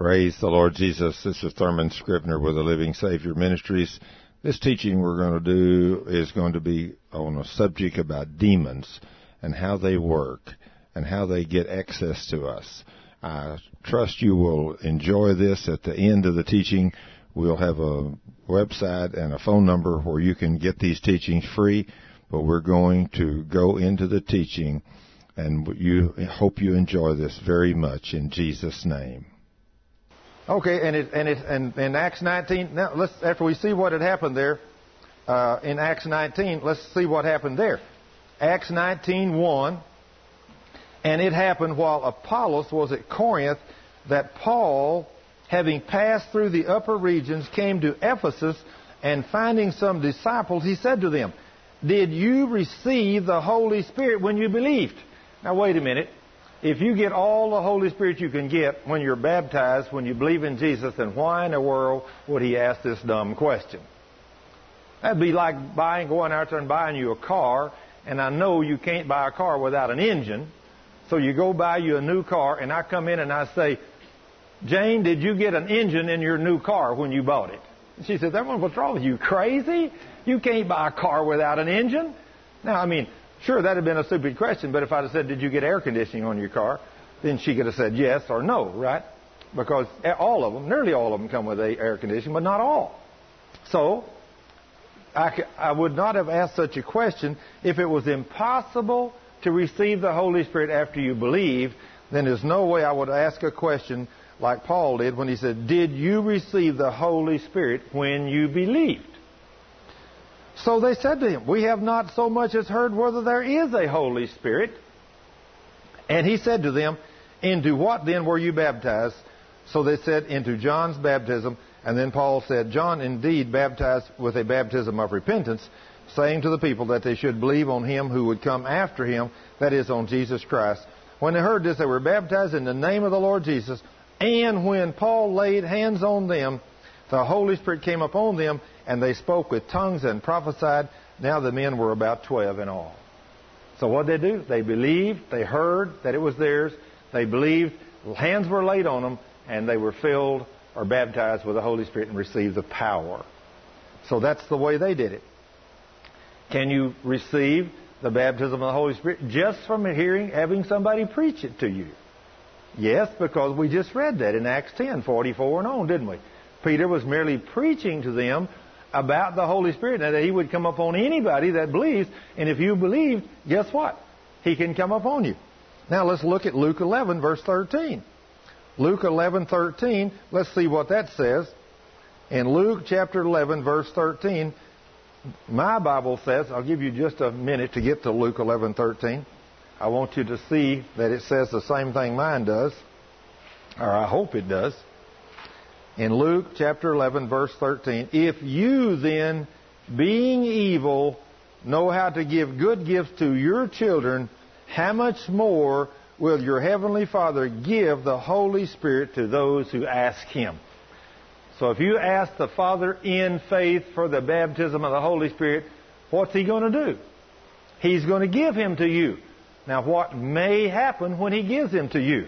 Praise the Lord Jesus. This is Thurman Scribner with the Living Savior Ministries. This teaching we're going to do is going to be on a subject about demons and how they work and how they get access to us. I trust you will enjoy this. At the end of the teaching, we'll have a website and a phone number where you can get these teachings free, but we're going to go into the teaching, and hope you enjoy this very much in Jesus' name. Okay, and in Acts 19, now after we see what had happened there, in Acts 19, let's see what happened there. Acts 19:1, and it happened while Apollos was at Corinth that Paul, having passed through the upper regions, came to Ephesus, and finding some disciples, he said to them, "Did you receive the Holy Spirit when you believed?" Now wait a minute. If you get all the Holy Spirit you can get when you're baptized, when you believe in Jesus, then why in the world would he ask this dumb question? That'd be like going out there and buying you a car, and I know you can't buy a car without an engine, so you go buy you a new car, and I come in and I say, "Jane, did you get an engine in your new car when you bought it?" And she says, "What's wrong with you, crazy? You can't buy a car without an engine." Now, I mean, sure, that would have been a stupid question, but if I'd have said, "Did you get air conditioning on your car?" then she could have said yes or no, right? Because all of them, nearly all of them come with air conditioning, but not all. So, I would not have asked such a question. If it was impossible to receive the Holy Spirit after you believe, then there's no way I would ask a question like Paul did when he said, "Did you receive the Holy Spirit when you believed?" So they said to him, "We have not so much as heard whether there is a Holy Spirit." And he said to them, "Into what then were you baptized?" So they said, "Into John's baptism." And then Paul said, "John indeed baptized with a baptism of repentance, saying to the people that they should believe on him who would come after him, that is, on Jesus Christ." When they heard this, they were baptized in the name of the Lord Jesus. And when Paul laid hands on them, the Holy Spirit came upon them, and they spoke with tongues and prophesied. Now the men were about 12 in all. So what did they do? They believed. They heard that it was theirs. They believed. Hands were laid on them, and they were filled or baptized with the Holy Spirit and received the power. So that's the way they did it. Can you receive the baptism of the Holy Spirit just from having somebody preach it to you? Yes, because we just read that in Acts 10:44 and on, didn't we? Peter was merely preaching to them about the Holy Spirit, and that he would come upon anybody that believes. And if you believe, guess what? He can come upon you. Now let's look at Luke 11, verse 13. Luke 11:13, let's see what that says. In Luke chapter 11, verse 13, my Bible says, I'll give you just a minute to get to Luke 11:13. I want you to see that it says the same thing mine does, or I hope it does. In Luke chapter 11, verse 13, "If you then, being evil, know how to give good gifts to your children, how much more will your heavenly Father give the Holy Spirit to those who ask him?" So if you ask the Father in faith for the baptism of the Holy Spirit, what's he going to do? He's going to give him to you. Now what may happen when he gives him to you?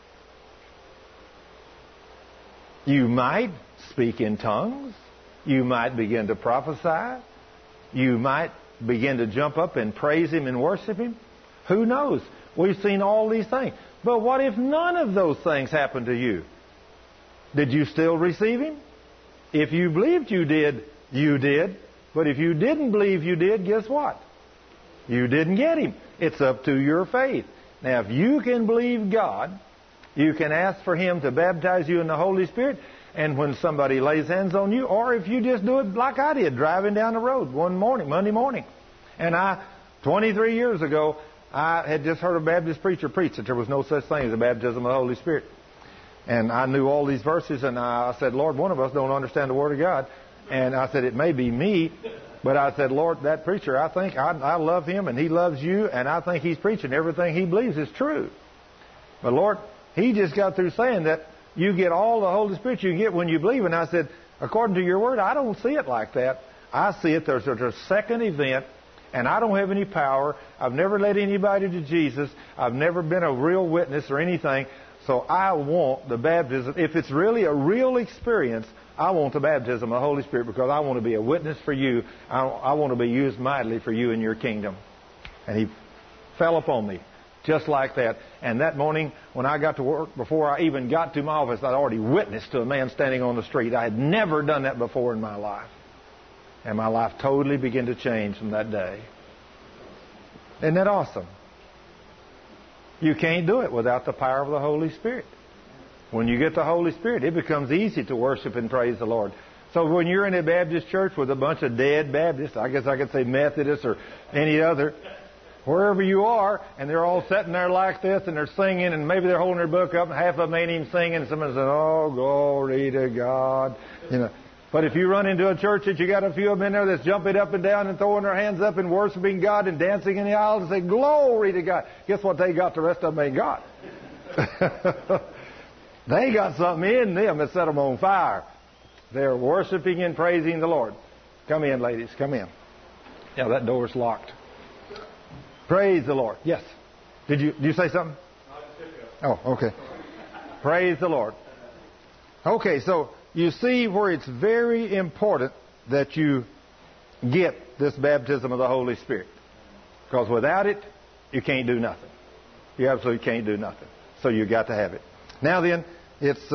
You might speak in tongues. You might begin to prophesy. You might begin to jump up and praise him and worship him. Who knows? We've seen all these things. But what if none of those things happened to you? Did you still receive him? If you believed you did, you did. But if you didn't believe you did, guess what? You didn't get him. It's up to your faith. Now, if you can believe God, you can ask for him to baptize you in the Holy Spirit, and when somebody lays hands on you, or if you just do it like I did, driving down the road one morning, Monday morning. And 23 years ago, I had just heard a Baptist preacher preach that there was no such thing as a baptism of the Holy Spirit. And I knew all these verses, and I said, "Lord, one of us don't understand the Word of God." And I said, "It may be me," but I said, "Lord, that preacher, I think I love him, and he loves you, and I think he's preaching everything he believes is true. But Lord, he just got through saying that you get all the Holy Spirit you get when you believe." And I said, "According to your Word, I don't see it like that. I see it there's a second event, and I don't have any power. I've never led anybody to Jesus. I've never been a real witness or anything. So I want the baptism. If it's really a real experience, I want the baptism of the Holy Spirit because I want to be a witness for you. I want to be used mightily for you in your kingdom. And he fell upon me just like that. And that morning when I got to work, before I even got to my office, I'd already witnessed to a man standing on the street. I had never done that before in my life. And my life totally began to change from that day. Isn't that awesome? You can't do it without the power of the Holy Spirit. When you get the Holy Spirit, it becomes easy to worship and praise the Lord. So when you're in a Baptist church with a bunch of dead Baptists, I guess I could say Methodists or any other, wherever you are, and they're all sitting there like this, and they're singing, and maybe they're holding their book up, and half of them ain't even singing, and someone's saying, "Oh, glory to God." You know. But if you run into a church that you got a few of them in there that's jumping up and down and throwing their hands up and worshiping God and dancing in the aisles and say, "Glory to God," guess what they got? The rest of them ain't got. They got something in them that set them on fire. They're worshiping and praising the Lord. Come in, ladies. Come in. Yeah, that door's locked. Praise the Lord. Yes. Did you say something? Oh, okay. Praise the Lord. Okay, so you see where it's very important that you get this baptism of the Holy Spirit. Because without it, you can't do nothing. You absolutely can't do nothing. So you got to have it. Now then, it's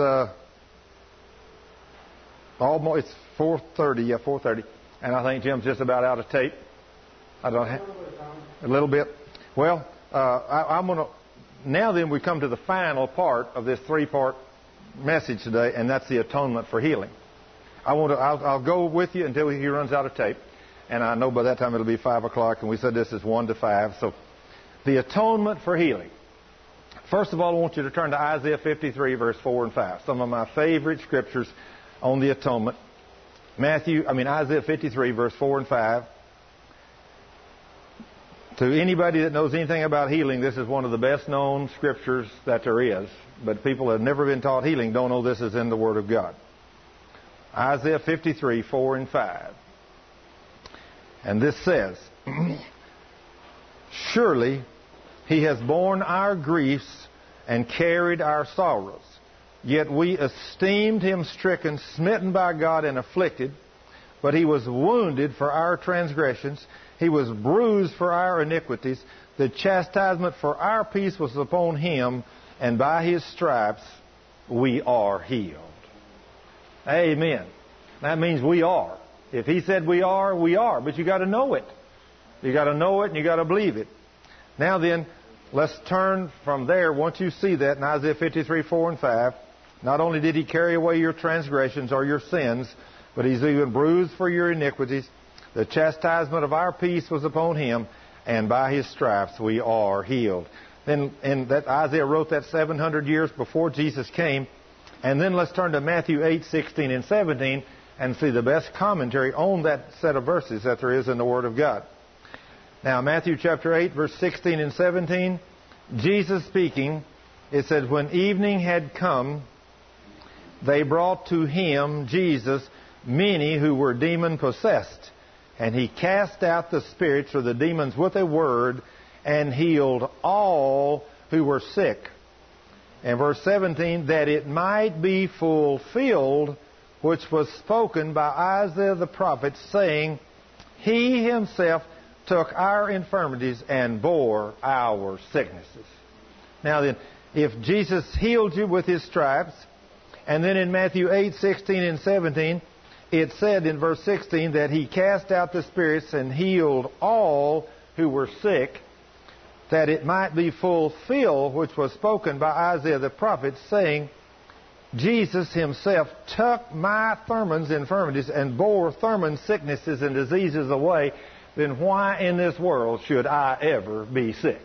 almost, it's 4:30. Yeah, 4:30. And I think Jim's just about out of tape. I don't have a little bit. Well, I'm going to. Now then, we come to the final part of this 3-part message today, and that's the atonement for healing. I'll go with you until he runs out of tape, and I know by that time it'll be 5 o'clock, and we said this is 1 to 5. So, the atonement for healing. First of all, I want you to turn to Isaiah 53, verse 4 and 5. Some of my favorite scriptures on the atonement. Isaiah 53, verse 4 and 5. To anybody that knows anything about healing, this is one of the best known scriptures that there is. But people that have never been taught healing don't know this is in the Word of God. Isaiah 53, 4 and 5. And this says, "Surely He has borne our griefs and carried our sorrows. Yet we esteemed Him stricken, smitten by God, and afflicted. But He was wounded for our transgressions. He was bruised for our iniquities. The chastisement for our peace was upon Him, and by His stripes we are healed." Amen. That means we are. If He said we are, we are. But you got to know it. You got to know it and you got to believe it. Now then, let's turn from there. Once you see that in Isaiah 53, 4 and 5, not only did He carry away your transgressions or your sins, but He's even bruised for your iniquities. The chastisement of our peace was upon Him, and by His stripes we are healed. Then, and that Isaiah wrote that 700 years before Jesus came. And then let's turn to Matthew 8, 16 and 17 and see the best commentary on that set of verses that there is in the Word of God. Now, Matthew chapter 8, verse 16 and 17, Jesus speaking, it said, "When evening had come, they brought to Him, Jesus, many who were demon-possessed. And He cast out the spirits or the demons with a word and healed all who were sick." And verse 17, "That it might be fulfilled, which was spoken by Isaiah the prophet, saying, He Himself took our infirmities and bore our sicknesses." Now then, if Jesus healed you with His stripes, and then in Matthew 8, 16 and 17, it said in verse 16 that He cast out the spirits and healed all who were sick, that it might be fulfilled, which was spoken by Isaiah the prophet, saying, Jesus Himself took my Thurman's infirmities and bore Thurman's sicknesses and diseases away, then why in this world should I ever be sick?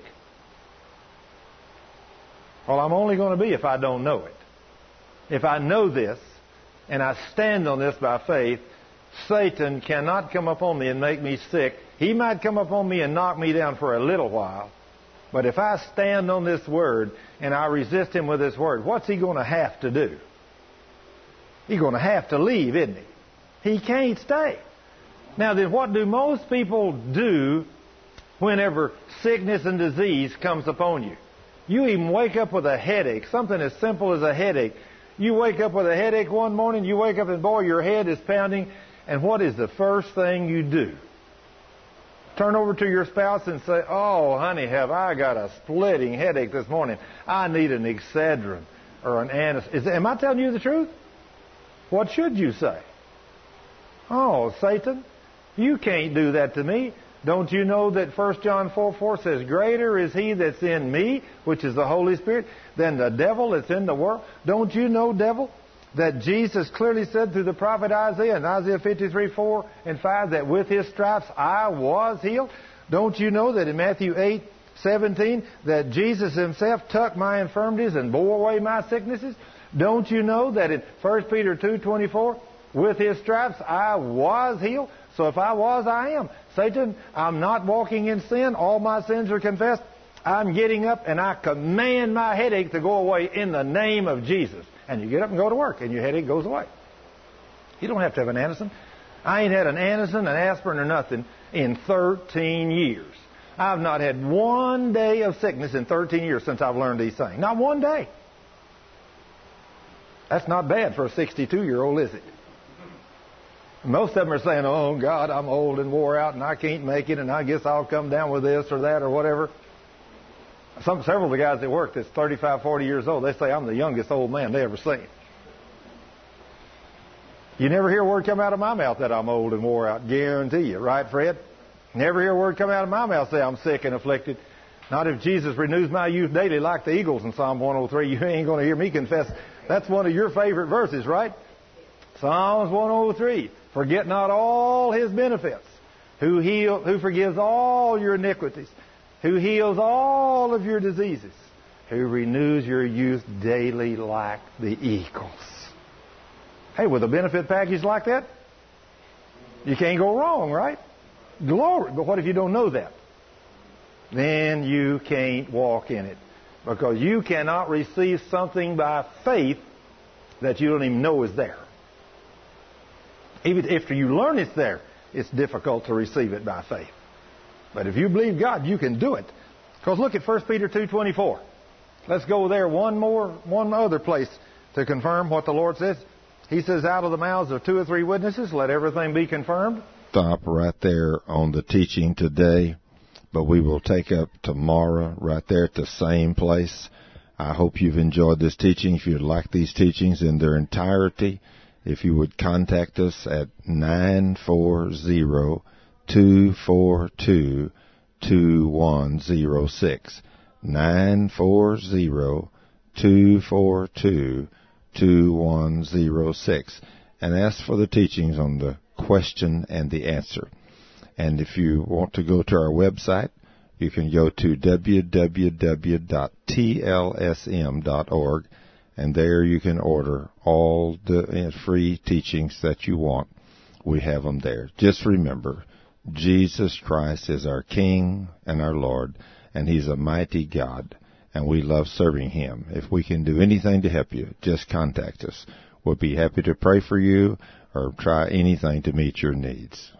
Well, I'm only going to be if I don't know it. If I know this, and I stand on this by faith, Satan cannot come upon me and make me sick. He might come upon me and knock me down for a little while. But if I stand on this Word and I resist him with this Word, what's he going to have to do? He's going to have to leave, isn't he? He can't stay. Now then, what do most people do whenever sickness and disease comes upon you? You even wake up with a headache, something as simple as a headache. You wake up with a headache one morning, you wake up and boy, your head is pounding, and what is the first thing you do? Turn over to your spouse and say, oh, honey, have I got a splitting headache this morning. I need an Excedrin or an Anacin. Am I telling you the truth? What should you say? Oh, Satan, you can't do that to me. Don't you know that 1 John 4:4 says, greater is he that's in me, which is the Holy Spirit, than the devil that's in the world? Don't you know, devil, that Jesus clearly said through the prophet Isaiah in Isaiah 53:4 and 5 that with his stripes I was healed? Don't you know that in Matthew 8:17 that Jesus himself took my infirmities and bore away my sicknesses? Don't you know that in 1 Peter 2:24 with his stripes I was healed? So if I was, I am. Satan, I'm not walking in sin. All my sins are confessed. I'm getting up and I command my headache to go away in the name of Jesus. And you get up and go to work and your headache goes away. You don't have to have an Anacin. I ain't had an Anacin, an aspirin, or nothing in 13 years. I've not had one day of sickness in 13 years since I've learned these things. Not one day. That's not bad for a 62-year-old, is it? Most of them are saying, oh, God, I'm old and wore out and I can't make it and I guess I'll come down with this or that or whatever. Several of the guys that work that's 35, 40 years old, they say I'm the youngest old man they ever seen. You never hear a word come out of my mouth that I'm old and wore out, guarantee you. Right, Fred? Never hear a word come out of my mouth say I'm sick and afflicted. Not if Jesus renews my youth daily like the eagles in Psalm 103. You ain't going to hear me confess. That's one of your favorite verses, right? Psalms 103. Forget not all his benefits, who forgives all your iniquities, who heals all of your diseases, who renews your youth daily like the eagles. Hey, with a benefit package like that, you can't go wrong, right? Glory. But what if you don't know that? Then you can't walk in it. Because you cannot receive something by faith that you don't even know is there. Even after you learn it's there, it's difficult to receive it by faith. But if you believe God, you can do it. Because look at 1 Peter 2:24. Let's go there one other place to confirm what the Lord says. He says, out of the mouths of 2 or 3 witnesses, let everything be confirmed. Stop right there on the teaching today, but we will take up tomorrow right there at the same place. I hope you've enjoyed this teaching. If you'd like these teachings in their entirety, if you would contact us at 940-242-2106. 940-242-2106. And ask for the teachings on the question and the answer. And if you want to go to our website, you can go to www.tlsm.org, and there you can order all the free teachings that you want. We have them there. Just remember, Jesus Christ is our King and our Lord, and He's a mighty God, and we love serving Him. If we can do anything to help you, just contact us. We'll be happy to pray for you or try anything to meet your needs.